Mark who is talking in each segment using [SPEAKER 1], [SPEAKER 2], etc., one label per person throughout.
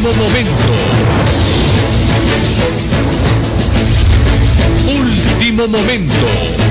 [SPEAKER 1] Último momento. Último momento.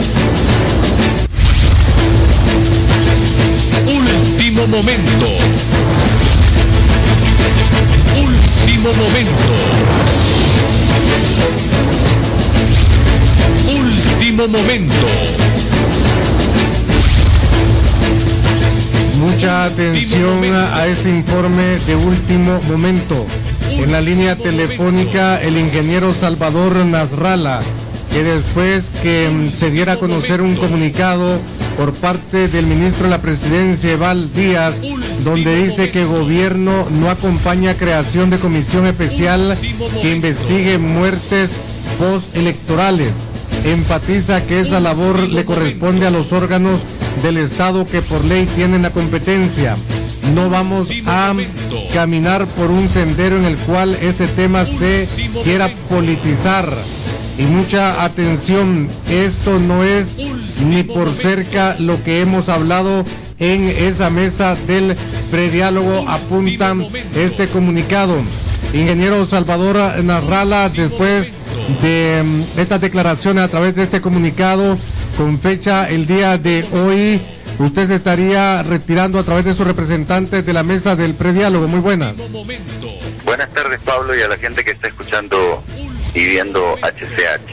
[SPEAKER 1] Último momento. Último momento. Último momento.
[SPEAKER 2] Mucha atención a este informe de último momento. En la línea telefónica el ingeniero Salvador Nasralla, que después que se diera a conocer un comunicado por parte del ministro de la Presidencia, Eval Díaz, donde dice que el gobierno no acompaña creación de comisión especial que investigue muertes postelectorales. Enfatiza que esa labor le corresponde a los órganos del Estado que por ley tienen la competencia. No vamos a caminar por un sendero en el cual este tema se quiera politizar. Y mucha atención, esto no es ni por cerca lo que hemos hablado en esa mesa del prediálogo, apuntan este comunicado. Ingeniero Salvador Nasralla, después de estas declaraciones a través de este comunicado, con fecha el día de hoy, usted se estaría retirando a través de sus representantes de la mesa del prediálogo. Muy buenas.
[SPEAKER 3] Buenas tardes, Pablo, y a la gente que está escuchando y viendo HCH.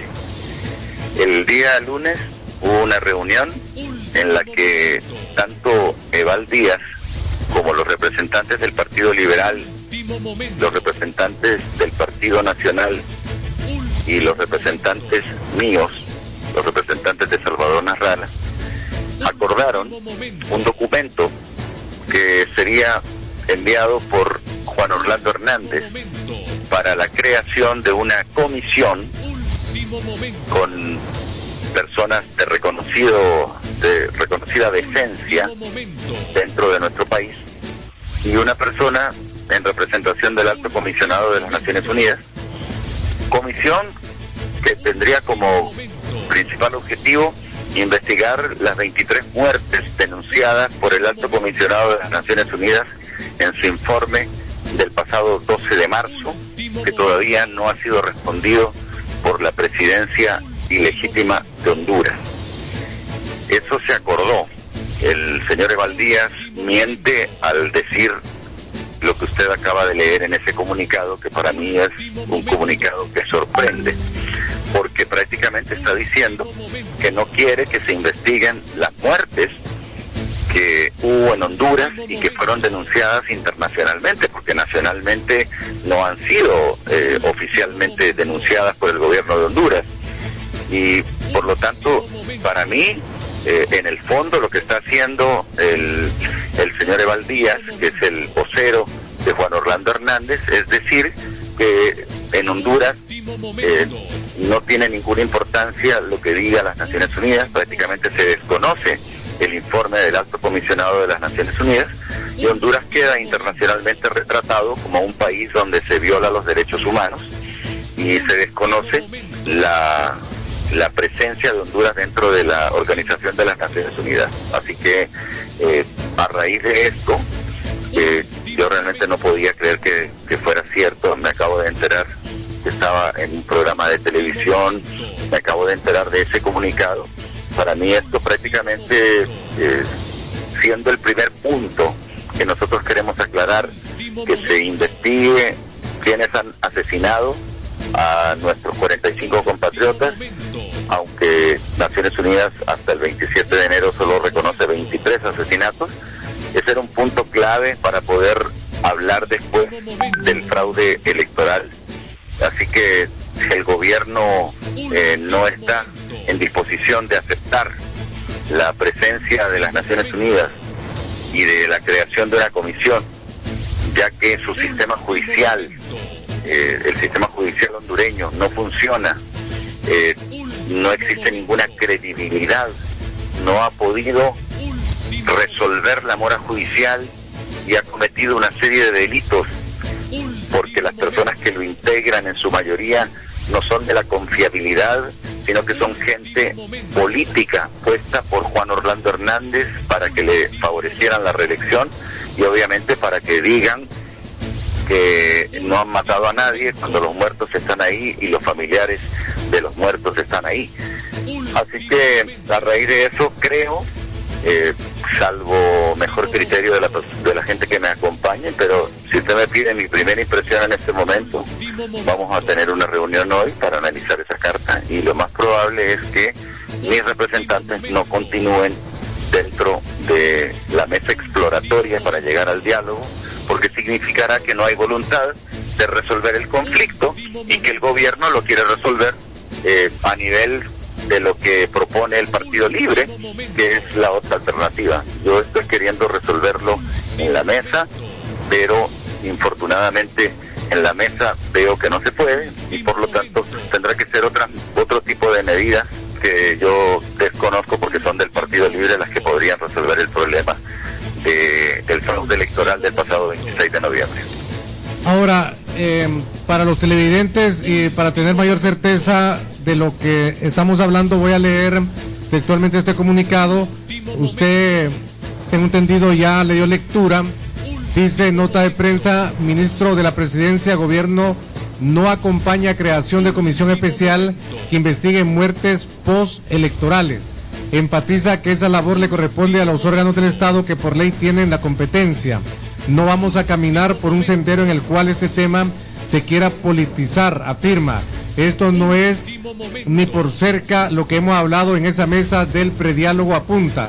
[SPEAKER 3] El día lunes hubo una reunión en la que tanto Eval Díaz como los representantes del Partido Liberal, los representantes del Partido Nacional y los representantes míos, los representantes de Salvador Nasralla, acordaron un documento que sería enviado por Juan Orlando Hernández para la creación de una comisión con personas de reconocida decencia dentro de nuestro país y una persona en representación del Alto Comisionado de las Naciones Unidas, comisión que tendría como principal objetivo investigar las 23 muertes denunciadas por el Alto Comisionado de las Naciones Unidas en su informe del pasado 12 de marzo, que todavía no ha sido respondido por la presidencia ilegítima de Honduras. Eso se acordó. El señor Eval Díaz miente al decir lo que usted acaba de leer en ese comunicado, que para mí es un comunicado que sorprende, porque prácticamente está diciendo que no quiere que se investiguen las muertes que hubo en Honduras y que fueron denunciadas internacionalmente, porque nacionalmente no han sido oficialmente denunciadas por el gobierno de Honduras. Y por lo tanto, para mí, en el fondo lo que está haciendo el señor Eval Díaz, que es el vocero de Juan Orlando Hernández, es decir que en Honduras no tiene ninguna importancia lo que diga las Naciones Unidas, prácticamente se desconoce el informe del Alto Comisionado de las Naciones Unidas, y Honduras queda internacionalmente retratado como un país donde se viola los derechos humanos y se desconoce la presencia de Honduras dentro de la Organización de las Naciones Unidas. Así que a raíz de esto, yo realmente no podía creer que fuera cierto. Me acabo de enterar que estaba en un programa de televisión, me acabo de enterar de ese comunicado. Para mí esto prácticamente, siendo el primer punto que nosotros queremos aclarar, que se investigue quienes han asesinado a nuestros 45 compatriotas, aunque Naciones Unidas hasta el 27 de enero solo reconoce 23 asesinatos. Ese era un punto clave para poder hablar después del fraude electoral. Así que el gobierno no está en disposición de aceptar la presencia de las Naciones Unidas y de la creación de una comisión, ya que su sistema judicial, el sistema judicial hondureño no funciona, no existe ninguna credibilidad, no ha podido resolver la mora judicial y ha cometido una serie de delitos, porque las personas que lo integran en su mayoría no son de la confiabilidad, sino que son gente política puesta por Juan Orlando Hernández para que le favorecieran la reelección y obviamente para que digan que no han matado a nadie cuando los muertos están ahí y los familiares de los muertos están ahí. Así que a raíz de eso creo, salvo mejor criterio de la gente que me acompañe, pero si usted me pide mi primera impresión en este momento, vamos a tener una reunión hoy para analizar esa carta y lo más probable es que mis representantes no continúen dentro de la mesa exploratoria para llegar al diálogo, porque significará que no hay voluntad de resolver el conflicto y que el gobierno lo quiere resolver a nivel de lo que propone el Partido Libre, que es la otra alternativa. Yo estoy queriendo resolverlo en la mesa, pero infortunadamente en la mesa veo que no se puede y por lo tanto tendrá que ser otro tipo de medidas que yo desconozco porque son del Partido Libre las que podrían resolver el problema del fraude electoral del pasado 26 de noviembre.
[SPEAKER 2] Ahora, para los televidentes y para tener mayor certeza de lo que estamos hablando, voy a leer textualmente este comunicado. Usted, tengo entendido, ya le dio lectura. Dice, nota de prensa, ministro de la Presidencia, Gobierno no acompaña a creación de comisión especial que investigue muertes postelectorales. Enfatiza que esa labor le corresponde a los órganos del Estado que por ley tienen la competencia. No vamos a caminar por un sendero en el cual este tema se quiera politizar, afirma. Esto no es ni por cerca lo que hemos hablado en esa mesa del prediálogo, apunta.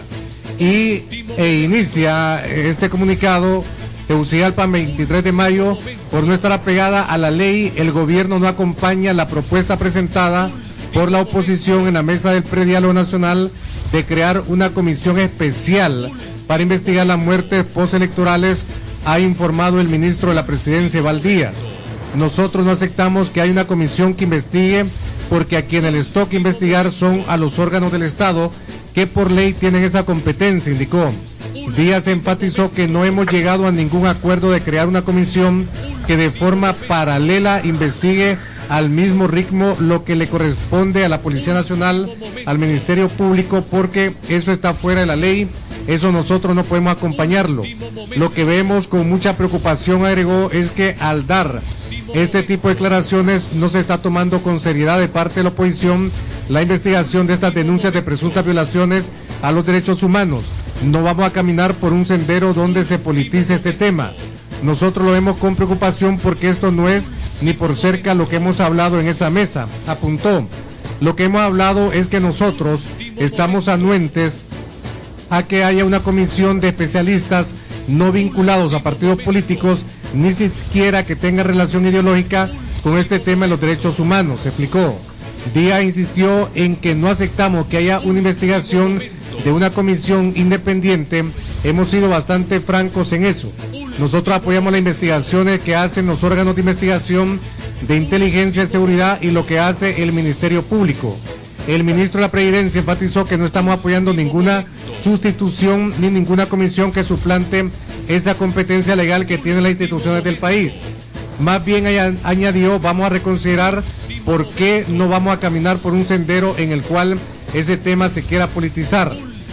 [SPEAKER 2] Inicia este comunicado. Tegucigalpa, 23 de mayo, por no estar apegada a la ley, el gobierno no acompaña la propuesta presentada por la oposición en la mesa del prediálogo nacional de crear una comisión especial para investigar las muertes postelectorales, ha informado el ministro de la Presidencia, Eval Díaz. Nosotros no aceptamos que haya una comisión que investigue porque a quienes les toca investigar son a los órganos del Estado que por ley tienen esa competencia, indicó. Díaz enfatizó que no hemos llegado a ningún acuerdo de crear una comisión que de forma paralela investigue al mismo ritmo lo que le corresponde a la Policía Nacional, al Ministerio Público, porque eso está fuera de la ley, eso nosotros no podemos acompañarlo. Lo que vemos con mucha preocupación, agregó, es que al dar este tipo de declaraciones no se está tomando con seriedad de parte de la oposición la investigación de estas denuncias de presuntas violaciones a los derechos humanos. No vamos a caminar por un sendero donde se politice este tema. Nosotros lo vemos con preocupación porque esto no es ni por cerca lo que hemos hablado en esa mesa, apuntó. Lo que hemos hablado es que nosotros estamos anuentes a que haya una comisión de especialistas no vinculados a partidos políticos, ni siquiera que tenga relación ideológica con este tema de los derechos humanos, explicó. Díaz insistió en que no aceptamos que haya una investigación de una comisión independiente. Hemos sido bastante francos en eso. Nosotros apoyamos las investigaciones que hacen los órganos de investigación de inteligencia y seguridad y lo que hace el Ministerio Público. El ministro de la Presidencia enfatizó que no estamos apoyando ninguna sustitución ni ninguna comisión que suplante esa competencia legal que tienen las instituciones del país. Más bien añadió, vamos a reconsiderar por qué no vamos a caminar por un sendero en el cual ese tema se quiera politizar.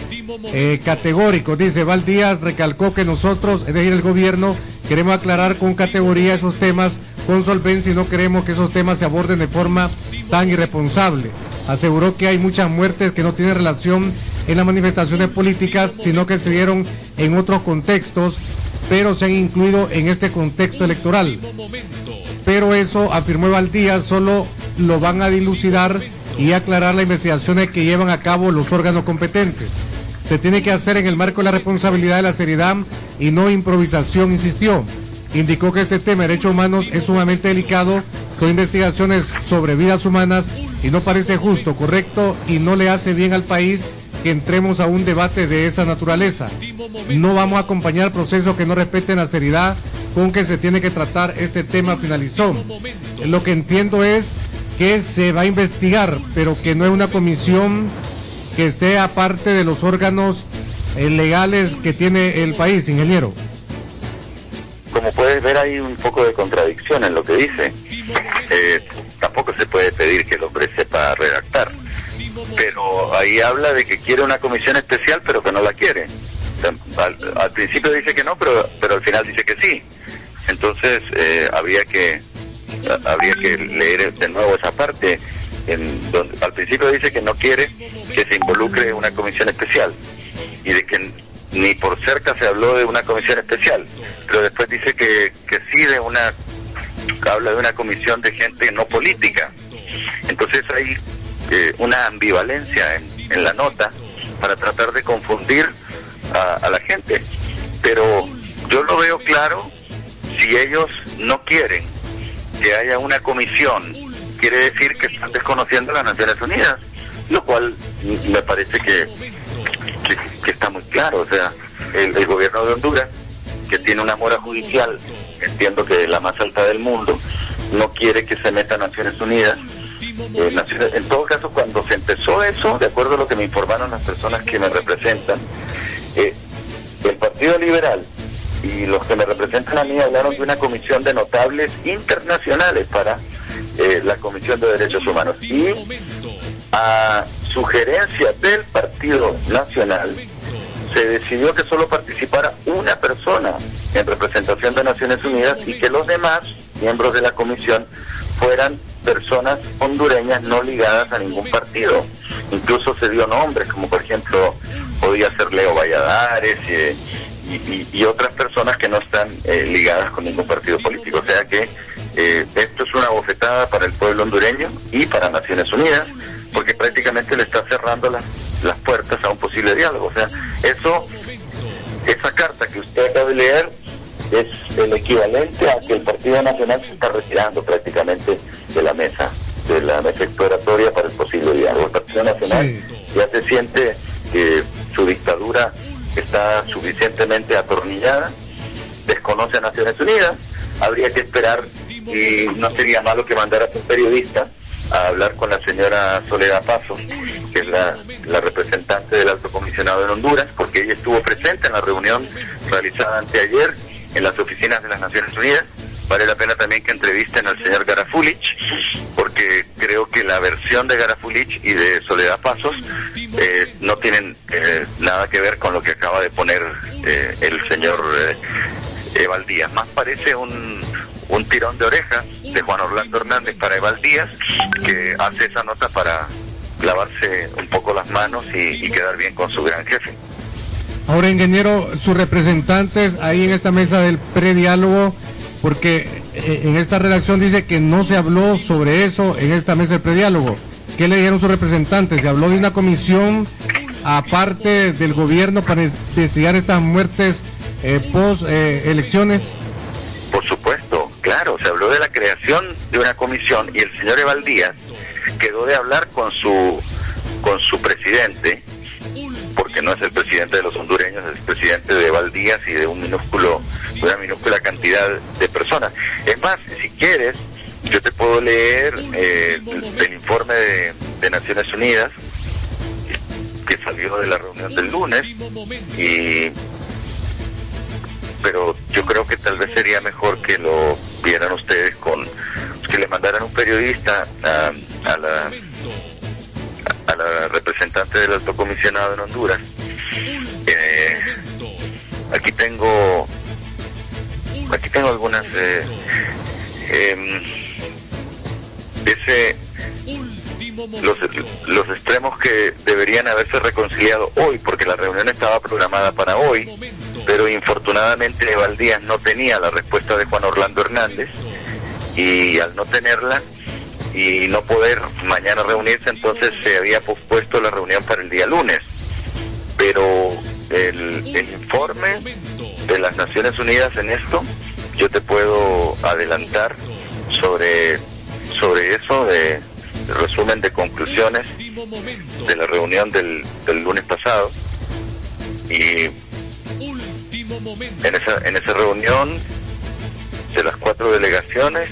[SPEAKER 2] Categórico, dice Val Díaz, recalcó que nosotros, es decir, el gobierno, queremos aclarar con categoría esos temas, con solvencia, y no queremos que esos temas se aborden de forma tan irresponsable. Aseguró que hay muchas muertes que no tienen relación en las manifestaciones políticas, sino que se dieron en otros contextos, pero se han incluido en este contexto electoral. Pero eso, afirmó Eval Díaz, solo lo van a dilucidar y aclarar las investigaciones que llevan a cabo los órganos competentes. Se tiene que hacer en el marco de la responsabilidad, de la seriedad y no improvisación, insistió. Indicó que este tema de derechos humanos es sumamente delicado, son investigaciones sobre vidas humanas y no parece justo, correcto y no le hace bien al país que entremos a un debate de esa naturaleza. No vamos a acompañar procesos que no respeten la seriedad con que se tiene que tratar este tema, finalizó. Lo que entiendo es que se va a investigar, pero que no es una comisión que esté aparte de los órganos legales que tiene el país, ingeniero.
[SPEAKER 3] Como puedes ver, hay un poco de contradicción en lo que dice. Tampoco se puede pedir que el hombre sepa redactar, pero ahí habla de que quiere una comisión especial, pero que no la quiere. Al principio dice que no, pero al final dice que sí. Entonces habría que leer de nuevo esa parte, en donde al principio dice que no quiere que se involucre una comisión especial, y de que ni por cerca se habló de una comisión especial, pero después dice que sí habla de una comisión de gente no política. Entonces hay una ambivalencia en la nota para tratar de confundir a la gente, pero yo lo veo claro. Si ellos no quieren que haya una comisión, quiere decir que están desconociendo a las Naciones Unidas, lo cual me parece que está muy claro. O sea, el gobierno de Honduras, que tiene una mora judicial, entiendo que la más alta del mundo, no quiere que se meta a Naciones Unidas. En todo caso, cuando se empezó eso, de acuerdo a lo que me informaron las personas que me representan, el Partido Liberal y los que me representan a mí hablaron de una comisión de notables internacionales para la Comisión de Derechos Humanos, y a sugerencia del Partido Nacional se decidió que solo participara una persona en representación de Naciones Unidas y que los demás miembros de la comisión fueran personas hondureñas no ligadas a ningún partido. Incluso se dio nombres, como por ejemplo podía ser Leo Valladares y otras personas que no están ligadas con ningún partido político. O sea que esto es una bofetada para el pueblo hondureño y para Naciones Unidas, porque prácticamente le está cerrando las puertas a un posible diálogo. O sea, esa carta que usted acaba de leer es el equivalente a que el Partido Nacional se está retirando prácticamente de la mesa exploratoria para el posible diálogo. El Partido Nacional ya se siente que su dictadura está suficientemente atornillada, desconoce a Naciones Unidas. Habría que esperar, y no sería malo que mandara a un periodista a hablar con la señora Soledad Pasos, que es la representante del Alto Comisionado en Honduras, porque ella estuvo presente en la reunión realizada anteayer en las oficinas de las Naciones Unidas. Vale la pena también que entrevisten al señor Garafulich, porque creo que la versión de Garafulich y de Soledad Pasos no tienen nada que ver con lo que acaba de poner el señor Eval Díaz. Más parece un tirón de oreja de Juan Orlando Hernández para Eval Díaz, que hace esa nota para lavarse un poco las manos y quedar bien con su gran jefe.
[SPEAKER 2] Ahora, ingeniero, sus representantes ahí en esta mesa del prediálogo, porque en esta redacción dice que no se habló sobre eso en esta mesa del prediálogo. ¿Qué le dijeron sus representantes? ¿Se habló de una comisión aparte del gobierno para investigar estas muertes post elecciones?
[SPEAKER 3] Por supuesto, claro, se habló de la creación de una comisión, y el señor Eval Díaz quedó de hablar con su presidente, porque no es el presidente de los hondureños, es el presidente de Eval Díaz y de una minúscula cantidad de personas. Es más, si quieres, yo te puedo leer el informe de Naciones Unidas que salió de la reunión del lunes, pero yo creo que tal vez sería mejor que lo vieran ustedes que le mandaran un periodista a la representante del Alto Comisionado en Honduras. Aquí tengo algunas los extremos que deberían haberse reconciliado hoy, porque la reunión estaba programada para hoy, pero infortunadamente Eval Díaz no tenía la respuesta de Juan Orlando Hernández, y al no tenerla y no poder mañana reunirse, entonces se había pospuesto la reunión para el día lunes. Pero el informe de las Naciones Unidas en esto, yo te puedo adelantar sobre eso, de resumen de conclusiones de la reunión del lunes pasado. Y en esa reunión de las 4 delegaciones,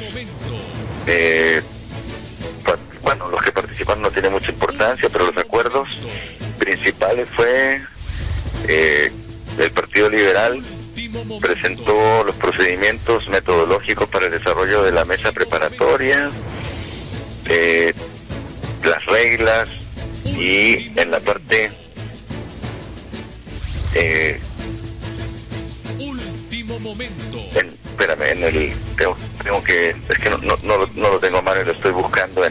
[SPEAKER 3] bueno, los que participaron no tienen mucha importancia, pero los acuerdos principales fue el Partido Liberal presentó los procedimientos metodológicos para el desarrollo de la mesa preparatoria, las reglas, y en la parte espérame, tengo que, es que no lo tengo a mano y lo estoy buscando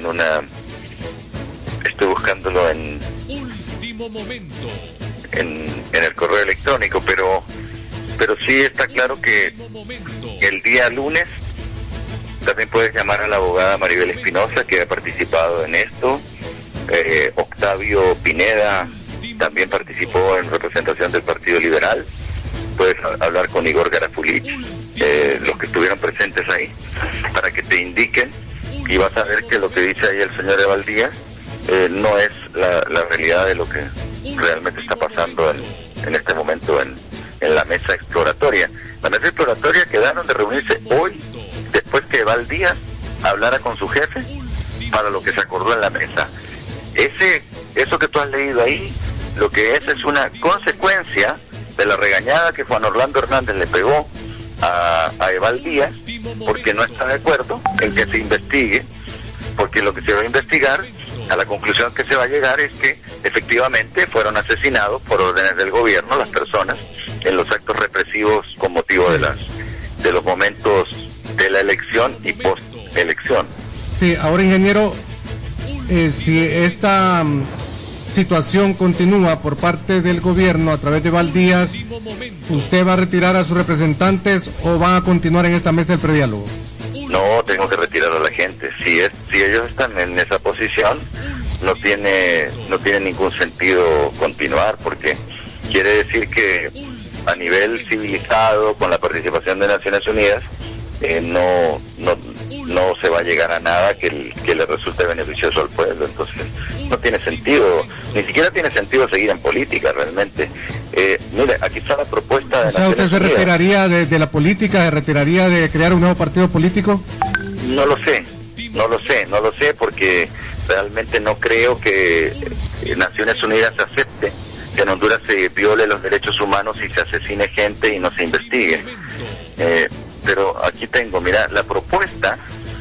[SPEAKER 3] estoy buscándolo en el correo electrónico, pero sí está claro que el día lunes también puedes llamar a la abogada Maribel Espinosa, que ha participado en esto. Octavio Pineda también participó en representación del Partido Liberal. Puedes hablar con Igor Garafulich, los que estuvieron presentes ahí, para que te indiquen, y vas a ver que lo que dice ahí el señor Eval Díaz no es la realidad de lo que realmente está pasando en este momento en la mesa exploratoria. La mesa exploratoria quedaron de reunirse hoy, después que Eval Díaz hablara con su jefe para lo que se acordó en la mesa. Eso que tú has leído ahí, lo que es una consecuencia de la regañada que Juan Orlando Hernández le pegó a Eval Díaz, porque no está de acuerdo en que se investigue, porque lo que se va a investigar, a la conclusión que se va a llegar, es que efectivamente fueron asesinados por órdenes del gobierno las personas en los actos represivos con motivo de los momentos de la elección y post-elección.
[SPEAKER 2] Sí, ahora, ingeniero, si esta situación continúa por parte del gobierno a través de Eval Díaz, ¿usted va a retirar a sus representantes o van a continuar en esta mesa del prediálogo?
[SPEAKER 3] No, tengo que retirar a la gente. Si ellos están en esa posición, no tiene ningún sentido continuar, porque quiere decir que a nivel civilizado, con la participación de Naciones Unidas, no se va a llegar a nada que le resulte beneficioso al pueblo. Entonces no tiene sentido, ni siquiera tiene sentido seguir en política realmente. Mire, aquí está la propuesta de Naciones
[SPEAKER 2] Unidas. ¿Usted se retiraría de la política, se retiraría de crear un nuevo partido político?
[SPEAKER 3] No lo sé, porque realmente no creo que Naciones Unidas acepte que en Honduras se viole los derechos humanos y se asesine gente y no se investigue. Pero aquí tengo, mira, la propuesta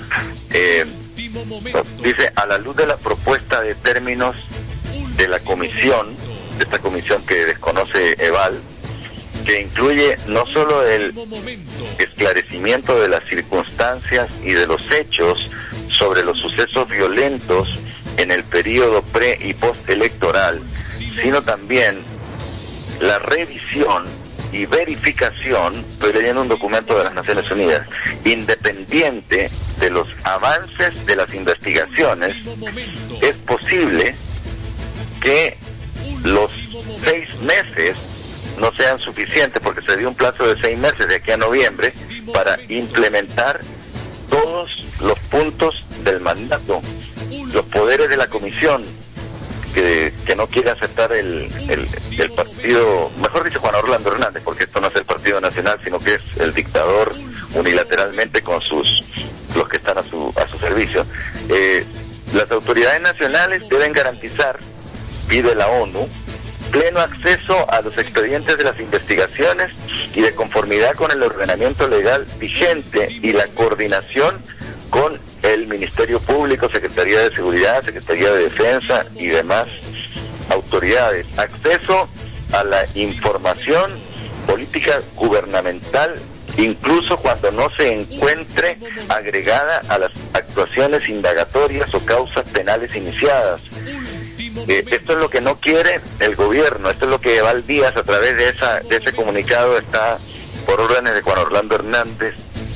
[SPEAKER 3] dice: a la luz de la propuesta de términos de la comisión, de esta comisión que desconoce Eval, que incluye no solo el esclarecimiento de las circunstancias y de los hechos sobre los sucesos violentos en el periodo pre y postelectoral, sino también la revisión y verificación, estoy leyendo un documento de las Naciones Unidas, independiente de los avances de las investigaciones, es posible que los 6 meses no sean suficientes, porque se dio un plazo de 6 meses de aquí a noviembre para implementar todos los puntos del mandato. Los poderes de la comisión que no quiere aceptar el partido, mejor dicho Juan Orlando Hernández, porque esto no es el Partido Nacional, sino que es el dictador unilateralmente con los que están a su servicio. Las autoridades nacionales deben garantizar, pide la ONU, pleno acceso a los expedientes de las investigaciones y de conformidad con el ordenamiento legal vigente y la coordinación con el Ministerio Público, Secretaría de Seguridad, Secretaría de Defensa y demás autoridades. Acceso a la información política gubernamental, incluso cuando no se encuentre agregada a las actuaciones indagatorias o causas penales iniciadas. Esto es lo que no quiere el gobierno, esto es lo que Eval Díaz, a través de ese comunicado, está por órdenes de Juan Orlando Hernández.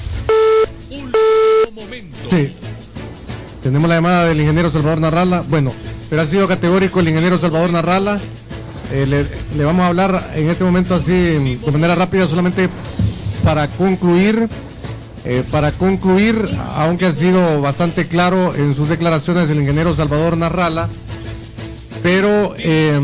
[SPEAKER 2] Sí, tenemos la llamada del ingeniero Salvador Narrala. Bueno, pero ha sido categórico el ingeniero Salvador Narrala. Le vamos a hablar en este momento así de manera rápida, solamente para concluir, aunque ha sido bastante claro en sus declaraciones el ingeniero Salvador Narrala, pero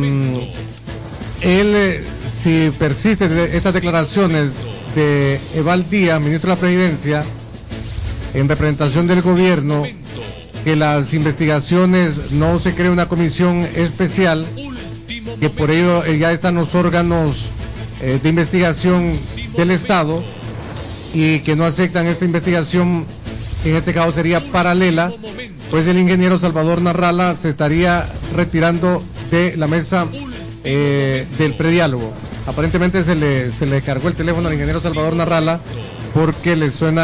[SPEAKER 2] él, si persiste estas declaraciones de Eval Díaz, ministro de la Presidencia, en representación del gobierno, que las investigaciones no se cree una comisión especial, que por ello ya están los órganos de investigación del Estado y que no aceptan esta investigación, que en este caso sería paralela, pues el ingeniero Salvador Narrala se estaría retirando de la mesa del prediálogo. Aparentemente se le cargó el teléfono al ingeniero Salvador Narrala porque le suena